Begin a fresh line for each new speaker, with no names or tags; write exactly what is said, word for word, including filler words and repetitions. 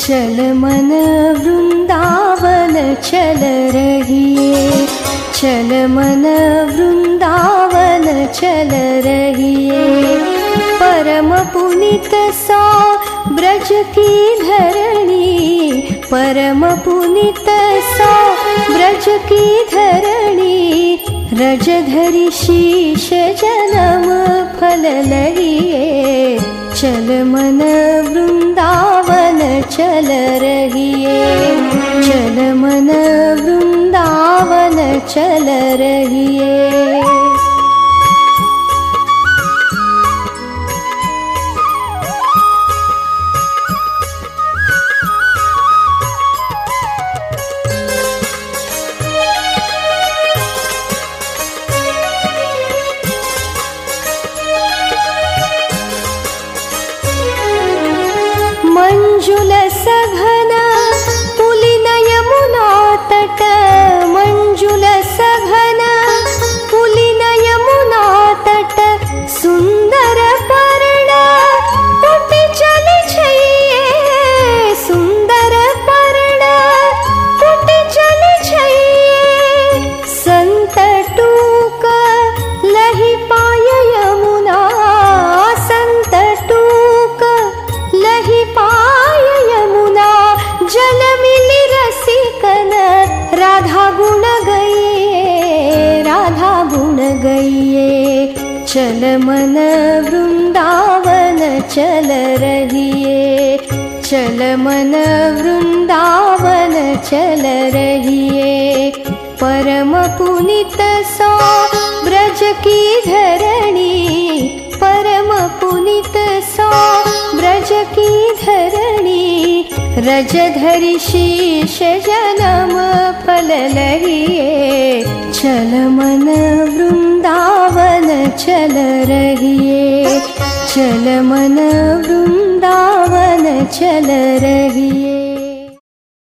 चल मन वृंदावन चल रहिए, चल मन वृंदावन चल रहिए। परम पुनीत सो ब्रज की धरणी, परम पुनीत सो ब्रज की धरणी। रज धरि शीश जन्म फल लहिए, चल मन वृंदावन चल रहिए, चल मन वृंदावन चल रहिए। मंजुल सघन पुलिन यमुना तट, मंजुल सघन पुलिन यमुना तट। सुंदर पर्ण कुटि चलि छैये, सुंदर पर्ण कुटि चलि छैये। संत टूक लहि पाय यमुना, संत टूक लहि पाय यमुना। जल मिलि रसिकन राधा गुण गइए, राधा गुण गइए। चल मन वृंदावन चल रहिए, चल मन वृंदावन चल रहिए। परम पुनीत सो ब्रज की धरणी, परम पुनीत सो ब्रज की धरणी। रज धरि शीश जन्म फल लहिए, चल मन वृंदावन चल रहिए, चल मन वृंदावन चल रहिए।